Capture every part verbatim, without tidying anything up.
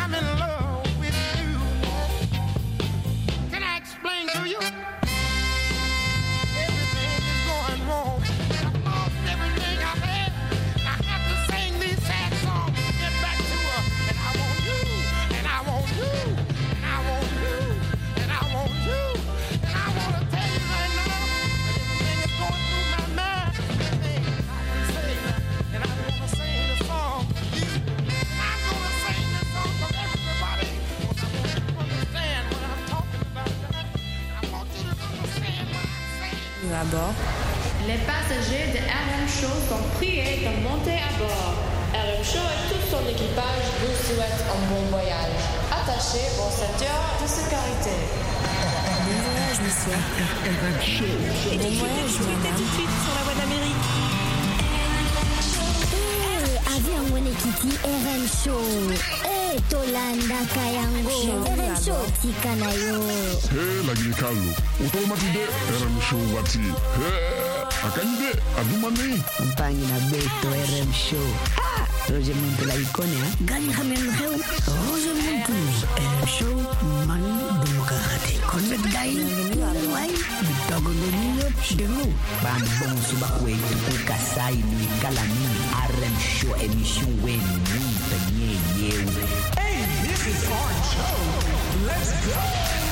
I'm in love with you. Can I explain to you? Everything is going wrong. I've lost everything I had. I have to sing these sad songs to get back to her. And I want you, and I want you, and I want you, and I want you. And I want to tell you right now that everything is going through my mind. Everything I can say, and I want to sing the song for you. And I'm going to sing this song for everybody. Because I want you to understand what I'm talking about. I want you to understand what I'm saying. À bord. Les passagers de R M Show sont priés de monter à bord. R M Show et tout son équipage vous souhaitent un bon voyage. Attachez vos ceintures de sécurité. Bon voyage, monsieur. Bon voyage, madame. Tout de suite sur la voie d'Amérique. Eh, avion wene kiti R M Show. Eh, tolanda kayango. R M Show tika na yo. Hey, lagi Carlo. Automatide R M Show wati. Hey, akande adumani. Mpangi na beto R M Show. Ah, Roger Muntu la ikone ha. Gani khamen kheu. Roger Muntu. R M Show man demokrate. Konvet gai. Wai, bitogo nyo demo. Ban bon suba kwe ku kasai ni kalani R M Show emission we ni penye yewe. Hey, this is R M Show. Let's go.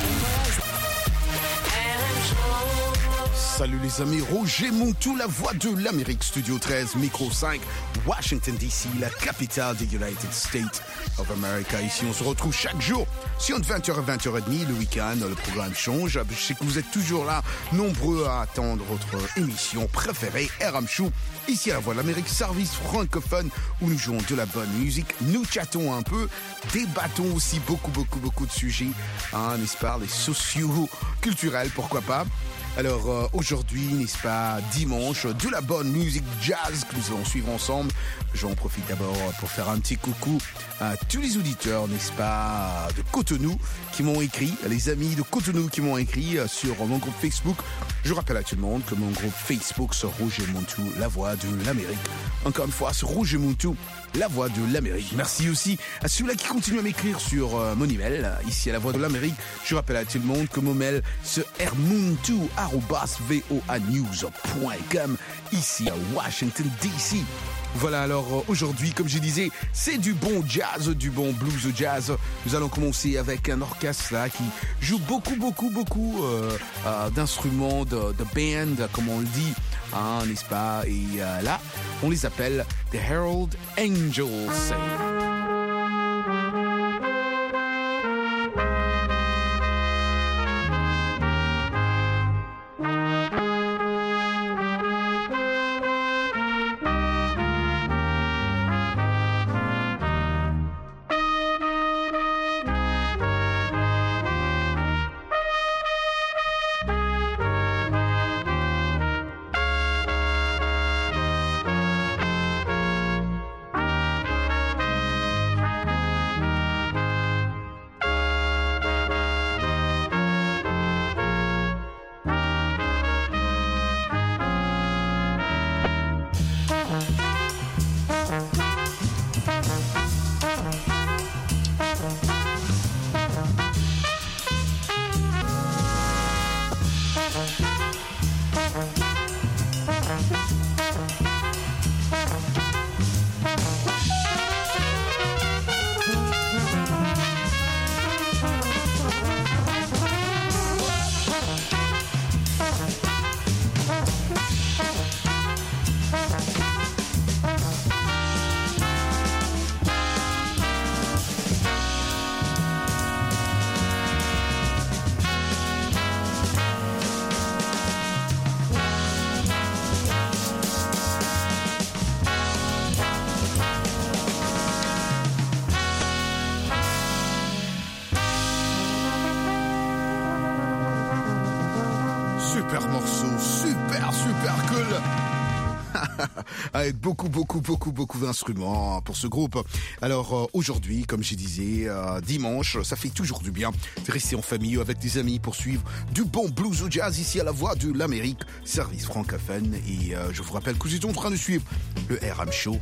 Salut les amis, Roger Montou, la voix de l'Amérique, Studio treize, Micro cinq, Washington D C, la capitale des United States of America. Ici, on se retrouve chaque jour sur vingt heures à vingt heures trente, le week-end, le programme change. Je sais que vous êtes toujours là, nombreux à attendre votre émission préférée, R M Show. Ici à la voix de l'Amérique, service francophone, où nous jouons de la bonne musique, nous chattons un peu, débattons aussi beaucoup, beaucoup, beaucoup de sujets, hein, n'est-ce pas, les sociaux, culturels, pourquoi pas. Alors euh, aujourd'hui, n'est-ce pas, dimanche, de la bonne musique jazz que nous allons suivre ensemble. J'en profite d'abord pour faire un petit coucou à tous les auditeurs, n'est-ce pas, de Cotonou qui m'ont écrit, les amis de Cotonou qui m'ont écrit sur mon groupe Facebook. Je rappelle à tout le monde que mon groupe Facebook c'est Roger Montou, la voix de l'Amérique. Encore une fois, c'est Roger Montou, la voix de l'Amérique. Merci aussi à ceux-là qui continuent à m'écrire sur euh, mon email, ici à la voix de l'Amérique. Je rappelle à tout le monde que mon mail c'est rmontou arobase voa news point com, ici à Washington D C. Voilà, alors euh, aujourd'hui, comme je disais, c'est du bon jazz, du bon blues jazz. Nous allons commencer avec un orchestre là qui joue beaucoup, beaucoup, beaucoup euh, euh, d'instruments de, de band, comme on le dit, hein, n'est-ce pas? Et euh, là, on les appelle The Herald Angels. Super morceau, super, super cool. Avec beaucoup, beaucoup, beaucoup, beaucoup d'instruments pour ce groupe. Alors euh, aujourd'hui, comme je disais, euh, dimanche, ça fait toujours du bien de rester en famille ou avec des amis pour suivre du bon blues ou jazz ici à la voix de l'Amérique, service francophone. Et euh, je vous rappelle que vous êtes en train de suivre le R M Show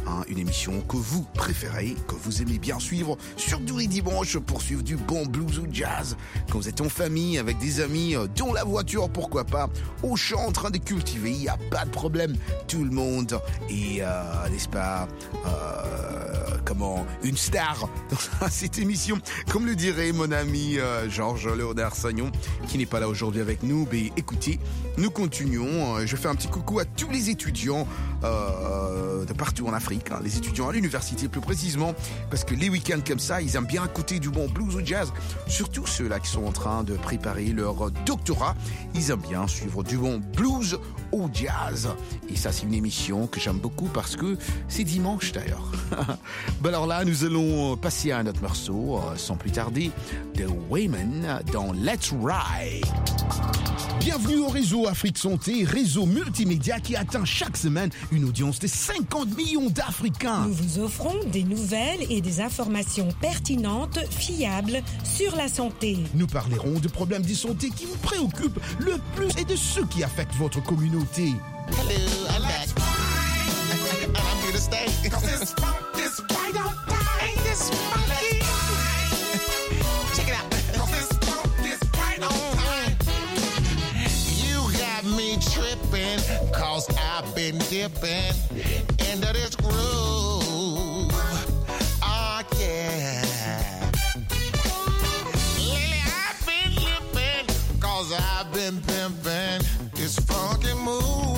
hein, une émission que vous préférez, que vous aimez bien suivre, surtout les dimanches pour suivre du bon blues ou jazz. Quand vous êtes en famille, avec des amis, euh, dans la voiture, pourquoi pas, au champ en train de cultiver, il n'y a pas de problème. Tout le monde est, euh, n'est-ce pas, euh, comment, une star dans cette émission. Comme le dirait mon ami euh, Georges Léonard Sagnon, qui n'est pas là aujourd'hui avec nous. Mais écoutez, nous continuons. Je fais un petit coucou à tous les étudiants euh, de partout en Afrique, hein, les étudiants à l'université plus précisément, parce que les week-ends comme ça, ils aiment bien écouter du bon blues ou jazz. Surtout ceux-là qui sont en train de préparer leur doctorat, ils aiment bien suivre du bon blues ou jazz. Et ça, c'est une émission que j'aime beaucoup parce que c'est dimanche d'ailleurs. Ben alors là, nous allons passer à un autre morceau, euh, sans plus tarder, de Wayman dans Let's Ride. Bienvenue au réseau Afrique Santé, réseau multimédia qui atteint chaque semaine une audience de cinquante millions d'Africains. Nous vous offrons des nouvelles et des informations pertinentes, fiables sur la santé. Nous parlerons de problèmes de santé qui vous préoccupent le plus et de ceux qui affectent votre communauté. Hello, I'm back. And I'm here to stay. Cause this funk is right on time. Ain't this funky? Check it out. Cause this funk is right on time. You got me tripping, cause I've been dipping into this groove. Oh yeah. Lately I've been lipping, cause I've been pimping this funky move.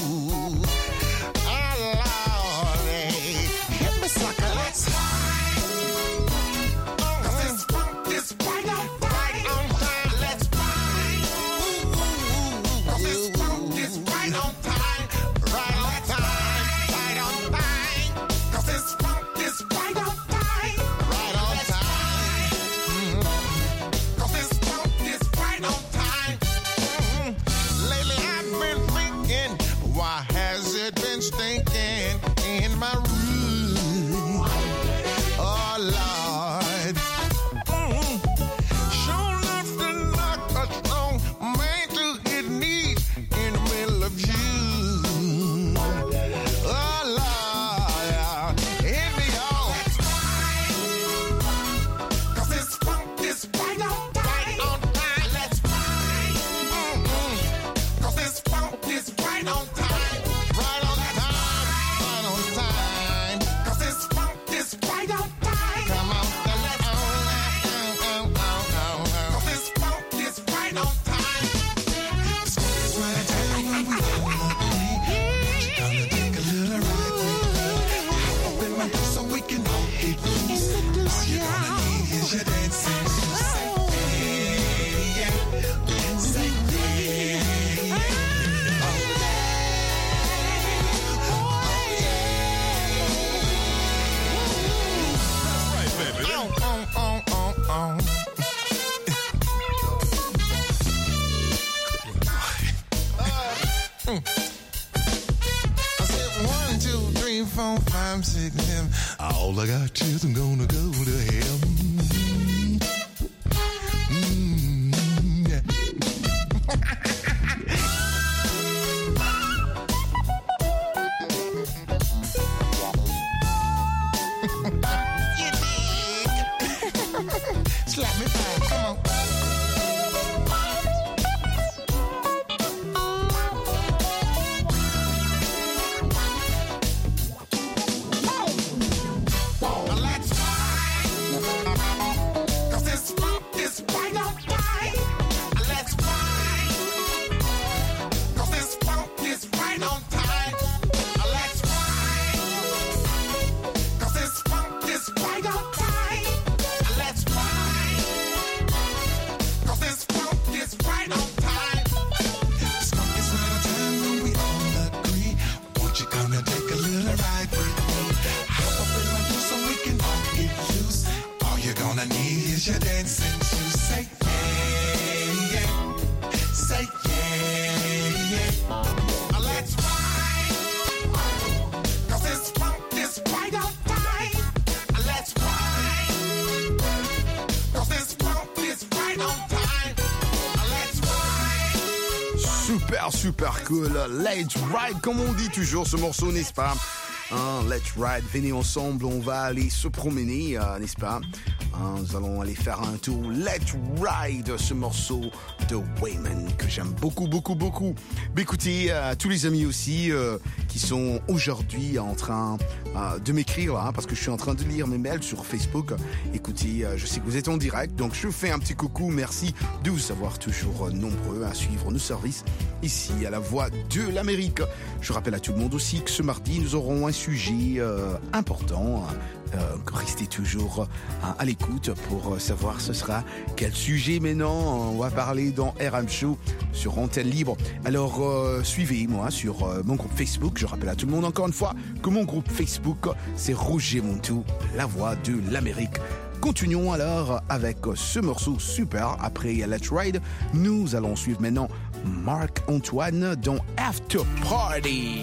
Stinking in my room. Oh Lord. Mm-hmm. Sure enough to knock a strong man to his knees in the middle of June. Oh Lord. Hit me on. Cause this funk is right on time. Right on time. Let's ride. Mm-hmm. Cause this funk is right on time. Four, five, six, seven. All I got is I'm gonna go to heaven. Mm, yeah. You dig? Slap me back, come on. Your dancing shoes, say yeah, yeah, say yeah, yeah. Let's ride, cause this funk is right on time. Let's ride, cause this funk is right on time. Let's ride. Super, super cool. Let's ride, comme on dit toujours ce morceau, n'est-ce pas? Hein, let's ride, venez ensemble, on va aller se promener, euh, n'est-ce pas? Hein, nous allons aller faire un tour. Let's ride, ce morceau de Wayman que j'aime beaucoup, beaucoup, beaucoup. Mais écoutez, euh, tous les amis aussi euh, qui sont aujourd'hui en train euh, de m'écrire, là, hein, parce que je suis en train de lire mes mails sur Facebook. Écoutez, euh, je sais que vous êtes en direct, donc je fais un petit coucou. Merci de vous savoir toujours nombreux à suivre nos services ici à la Voix de l'Amérique. Je rappelle à tout le monde aussi que ce mardi, nous aurons un sujet euh, important. Euh, restez toujours euh, à l'écoute pour savoir ce sera quel sujet maintenant. On va parler dans R M Show sur Antenne Libre. Alors euh, suivez-moi sur euh, mon groupe Facebook. Je rappelle à tout le monde encore une fois que mon groupe Facebook c'est Roger Montou, la Voix de l'Amérique. Continuons alors avec ce morceau super. Après Let's Ride, nous allons suivre maintenant Marc-Antoine dans After Party.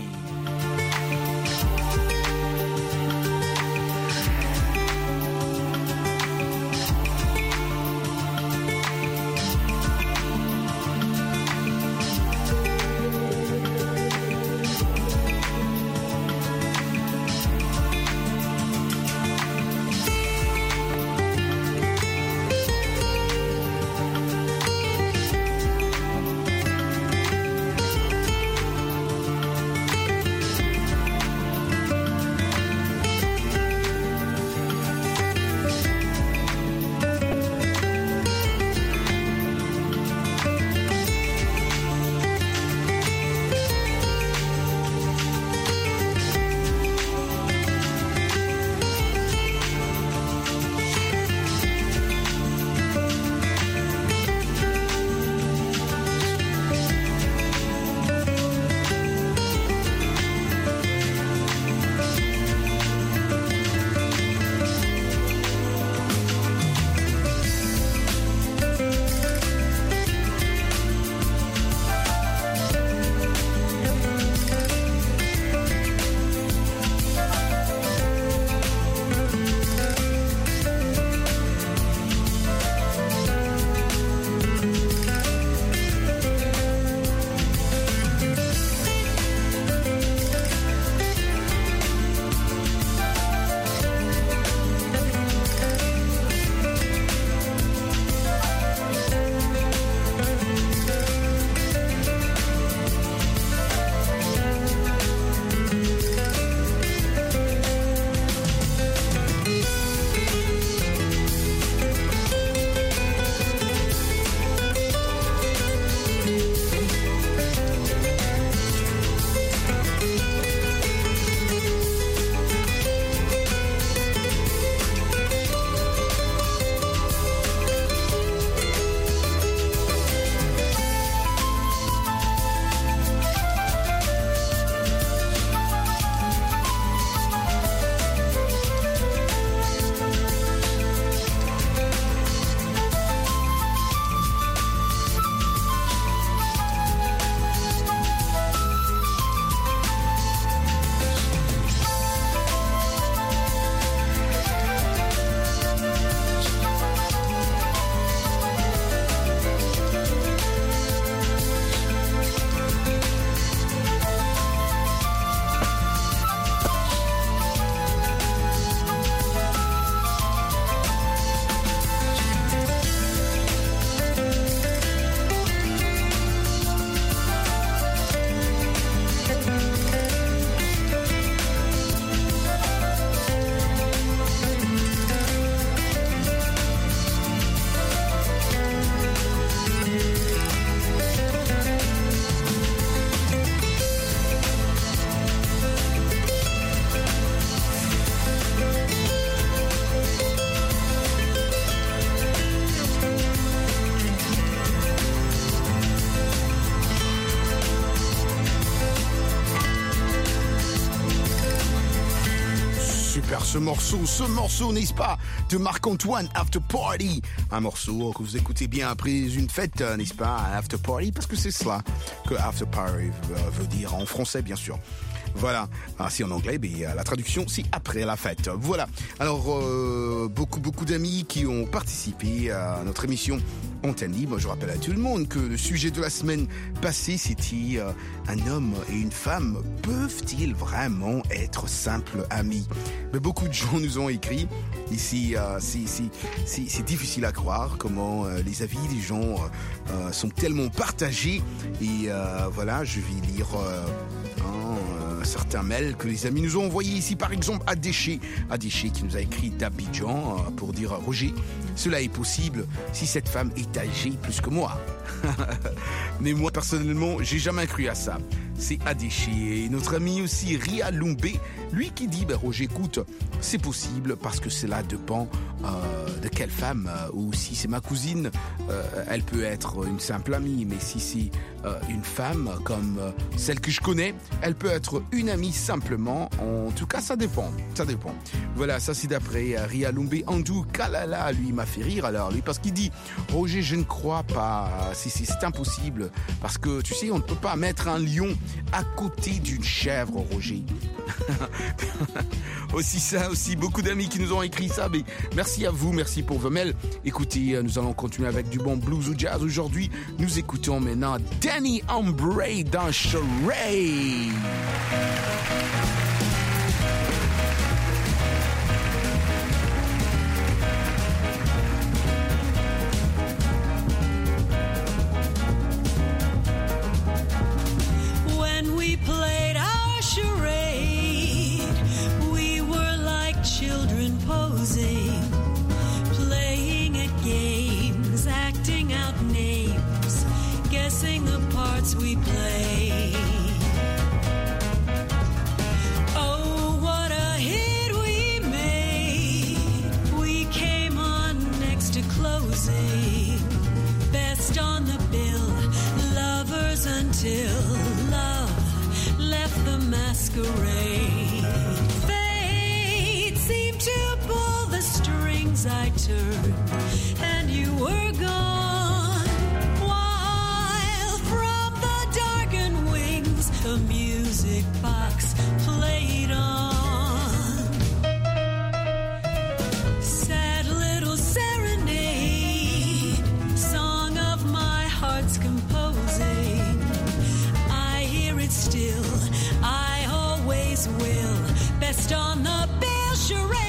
ce morceau, ce morceau, n'est-ce pas, de Marc-Antoine, After Party. Un morceau que vous écoutez bien après une fête, n'est-ce pas, After Party, parce que c'est cela que After Party veut dire en français, bien sûr. Voilà. Ah, si en anglais, mais la traduction, c'est après la fête. Voilà. Alors, euh, beaucoup, beaucoup d'amis qui ont participé à notre émission Antenne Libre. Je rappelle à tout le monde que le sujet de la semaine passée, c'était euh, un homme et une femme peuvent-ils vraiment être simples amis? Mais beaucoup de gens nous ont écrit. Ici, euh, c'est, c'est, c'est, c'est difficile à croire comment euh, les avis des gens euh, sont tellement partagés. Et euh, voilà, je vais lire euh, un, certains mails que les amis nous ont envoyés ici. Par exemple, Adéché, Adéché qui nous a écrit d'Abidjan euh, pour dire « Roger, cela est possible si cette femme est âgée plus que moi. » Mais moi, personnellement, j'ai jamais cru à ça. C'est Adéché. Et notre ami aussi, Ria Lumbé, lui qui dit bah, « Roger, écoute, c'est possible parce que cela dépend euh, de quelle femme. Euh, ou si c'est ma cousine, euh, elle peut être une simple amie. Mais si c'est euh, une femme comme euh, celle que je connais, elle peut être une amie simplement. En tout cas, ça dépend. Ça dépend. » Voilà, ça c'est d'après euh, Ria Lumbé. Andou Kalala, lui, m'a fait rire alors, lui, parce qu'il dit « Roger, je ne crois pas. C'est, c'est, c'est impossible. Parce que, tu sais, on ne peut pas mettre un lion à côté d'une chèvre, Roger. » Aussi ça, aussi beaucoup d'amis qui nous ont écrit ça. Mais merci à vous, merci pour vos mails. Écoutez, nous allons continuer avec du bon blues ou jazz. Aujourd'hui, nous écoutons maintenant Danny Ombre dans Charade. We play. Oh, what a hit we made. We came on next to closing. Best on the bill. Lovers until love left the masquerade. Fate seemed to pull the strings I turned, and you were gone. The music box played on. Sad little serenade, song of my heart's composing. I hear it still, I always will. Best on the bill, charade.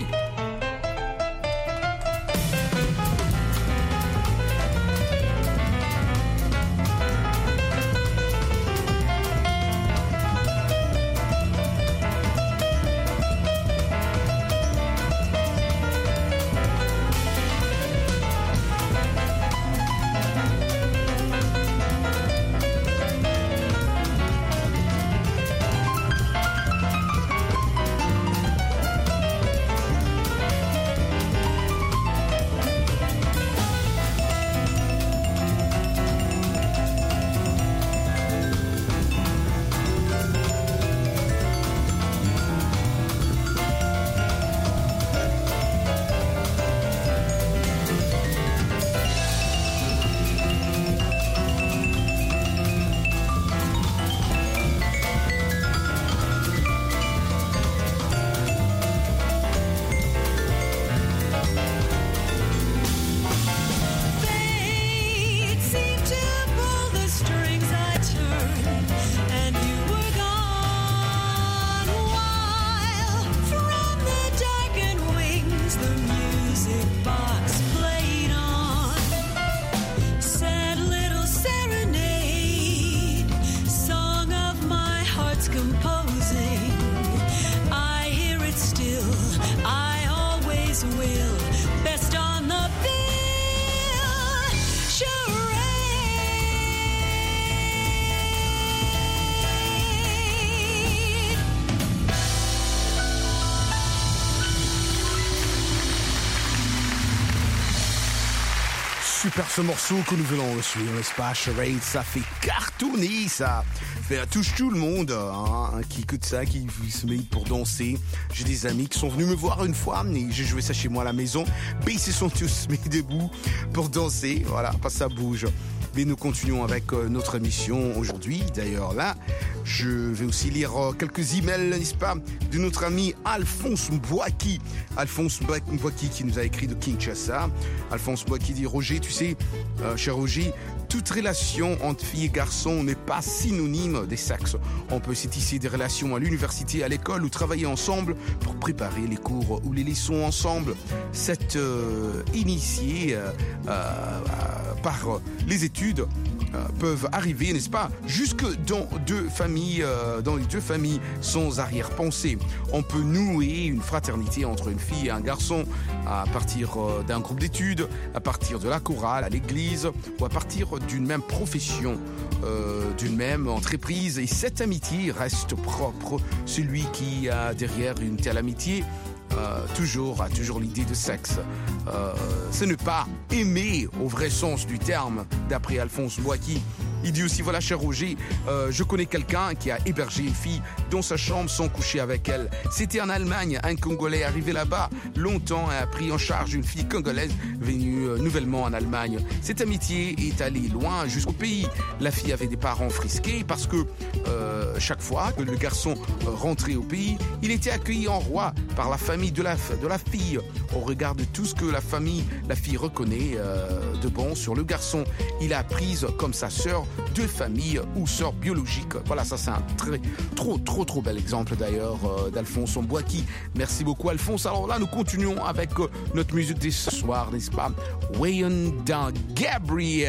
Super ce morceau que nous venons de suivre, n'est-ce pas? Charade, ça fait cartonner, ça fait touche tout le monde hein, qui écoute ça, qui se met pour danser. J'ai des amis qui sont venus me voir une fois et j'ai joué ça chez moi à la maison. Mais ils se sont tous mis debout pour danser, voilà, parce que ça bouge. Mais nous continuons avec euh, notre émission aujourd'hui. D'ailleurs là, Je vais aussi lire quelques emails, n'est-ce pas, de notre ami Alphonse Mbouaki. Alphonse Mbouaki qui nous a écrit de Kinshasa. Alphonse Mbouaki dit, Roger, tu sais, euh, cher Roger, toute relation entre filles et garçons n'est pas synonyme des sexes. On peut s'y tisser des relations à l'université, à l'école ou travailler ensemble pour préparer les cours ou les leçons ensemble. Cette euh, initiée euh, euh, par les études euh, peuvent arriver, n'est-ce pas, jusque dans deux familles, euh, dans les deux familles sans arrière-pensée. On peut nouer une fraternité entre une fille et un garçon à partir euh, d'un groupe d'études, à partir de la chorale, à l'église ou à partir d'une même profession, euh, d'une même entreprise. Et cette amitié reste propre. Celui qui a derrière une telle amitié Euh, toujours a toujours l'idée de sexe. Euh, ce n'est pas aimer au vrai sens du terme, d'après Alphonse Mbouaki. Il dit aussi, voilà, cher Roger, euh, je connais quelqu'un qui a hébergé une fille dans sa chambre sans coucher avec elle. C'était en Allemagne, un Congolais arrivé là-bas longtemps a pris en charge une fille congolaise venue euh, nouvellement en Allemagne. Cette amitié est allée loin jusqu'au pays. La fille avait des parents frisqués parce que euh, chaque fois que le garçon euh, rentrait au pays, il était accueilli en roi par la famille de la, de la fille. Au regard de tout ce que la famille, la fille reconnaît euh, de bon sur le garçon, il a prise comme sa sœur deux familles ou sœurs biologiques. Voilà, ça c'est un très, trop, trop, trop bel exemple d'ailleurs euh, d'Alphonse Mbouaki. Merci beaucoup Alphonse. Alors là, nous continuons avec euh, notre musique de ce soir, n'est-ce pas? Wayon dans Gabriel.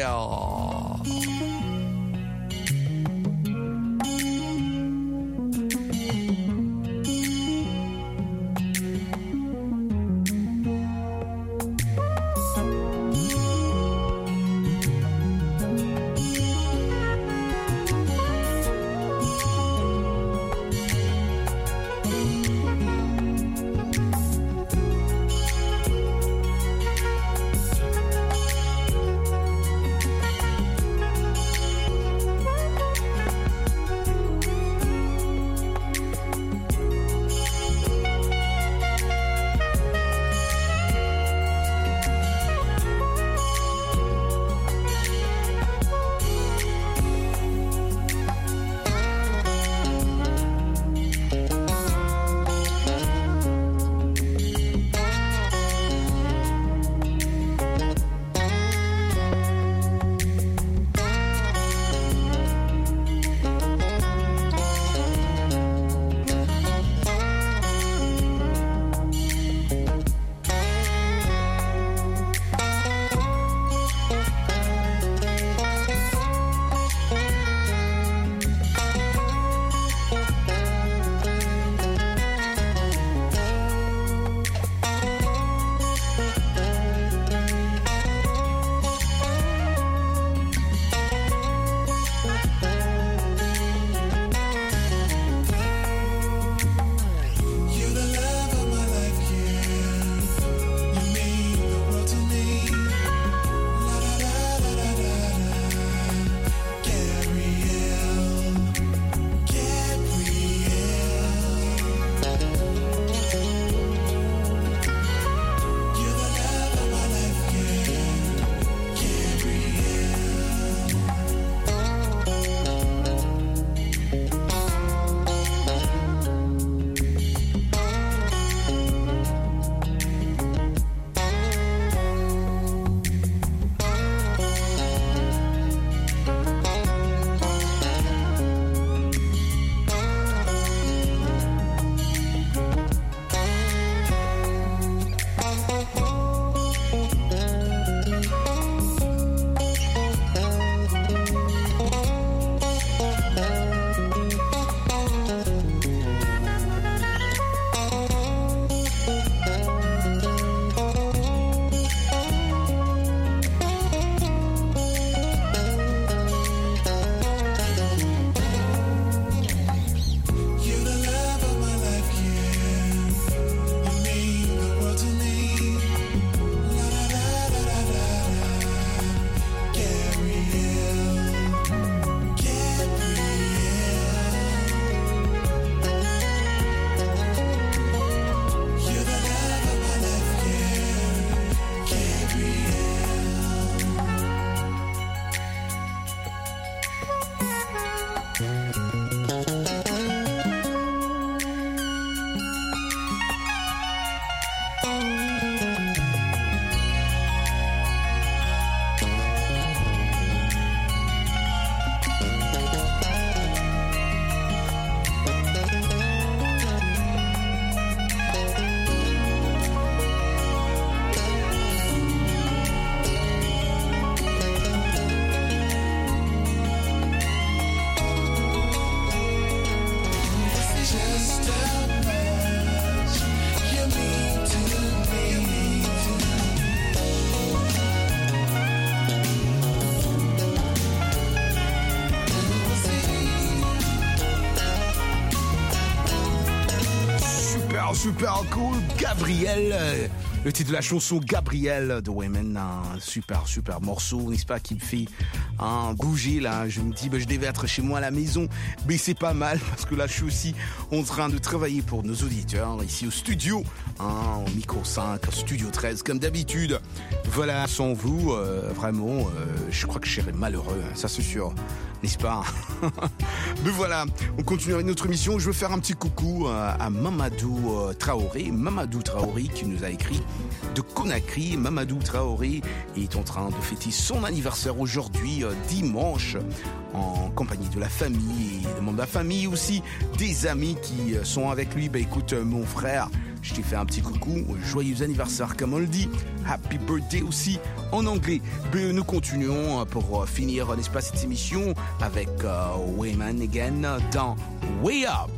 super cool. Gabriel, euh, le titre de la chanson Gabriel de Women, un super super morceau, n'est-ce pas, qui me fait hein, bouger là. Je me dis, bah, je devais être chez moi à la maison, mais c'est pas mal parce que là je suis aussi en train de travailler pour nos auditeurs ici au studio, hein, au micro cinq, studio treize comme d'habitude. Voilà, sans vous, euh, vraiment, euh, je crois que je serais malheureux, hein, ça c'est sûr. N'est-ce pas? Mais voilà, on continue avec notre émission. Je veux faire un petit coucou à Mamadou Traoré. Mamadou Traoré qui nous a écrit de Conakry. Mamadou Traoré est en train de fêter son anniversaire aujourd'hui, dimanche, en compagnie de la famille et des membres de la famille aussi, des amis qui sont avec lui. Bah écoute, mon frère, je t'ai fait un petit coucou, joyeux anniversaire comme on le dit, happy birthday aussi en anglais. Mais nous continuons pour finir, n'est-ce pas, cette émission avec uh, Wayman again dans Way Up.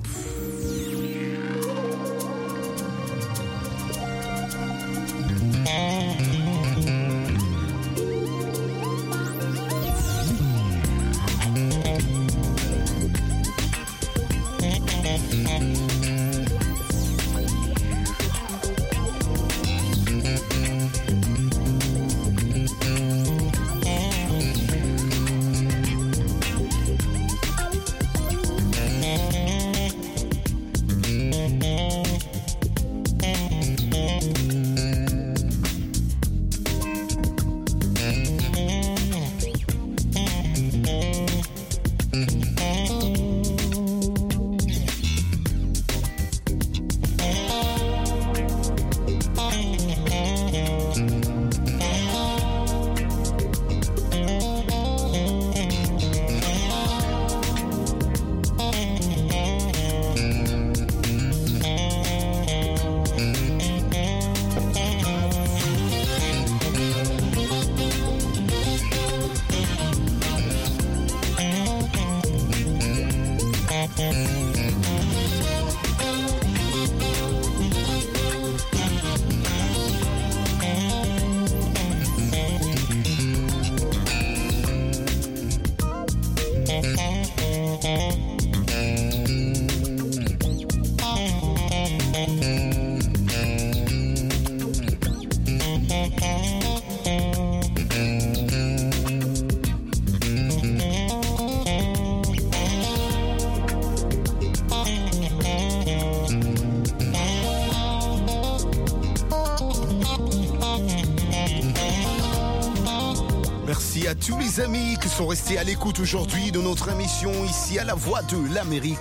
À tous les amis qui sont restés à l'écoute aujourd'hui de notre émission ici à la Voix de l'Amérique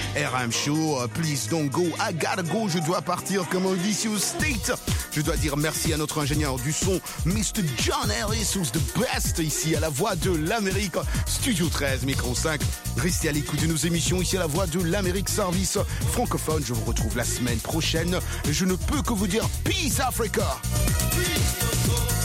R M Show. Please don't go, I gotta go. Je dois partir comme on dit ici au State. Je dois dire merci à notre ingénieur du son, mister John Harris, who's the best ici à la Voix de l'Amérique, Studio treize, micro cinq. Restez à l'écoute de nos émissions ici à la Voix de l'Amérique, service francophone. Je vous retrouve la semaine prochaine. Je ne peux que vous dire Peace Africa. Peace.